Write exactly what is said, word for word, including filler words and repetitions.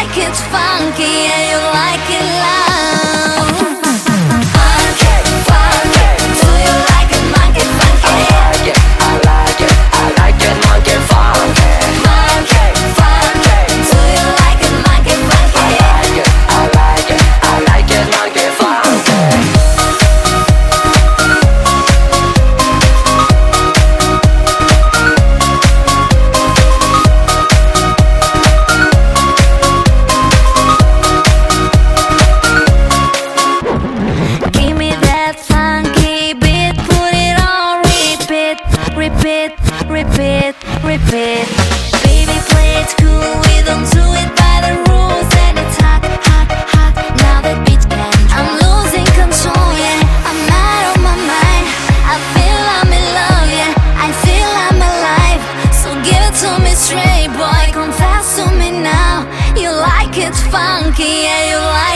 like it funky, yeah, you like it loud. Funky, funky. Do you like it monkey funky? I like it, I like it, I like it monkey funky. Funky, funky. Do you like it monkey funky? I like it, I like it, I like it monkey funky. Give me that funky beat, put it on repeat, repeat, repeat, repeat. Baby, play it cool, we don't do it by the rules, and it's hot, hot, hot. Now that beat can I'm losing control, yeah. I'm out of my mind. I feel I'm in love, yeah. I feel I'm alive. So give it to me straight, boy. Confess to me now. You like it funky, yeah. You like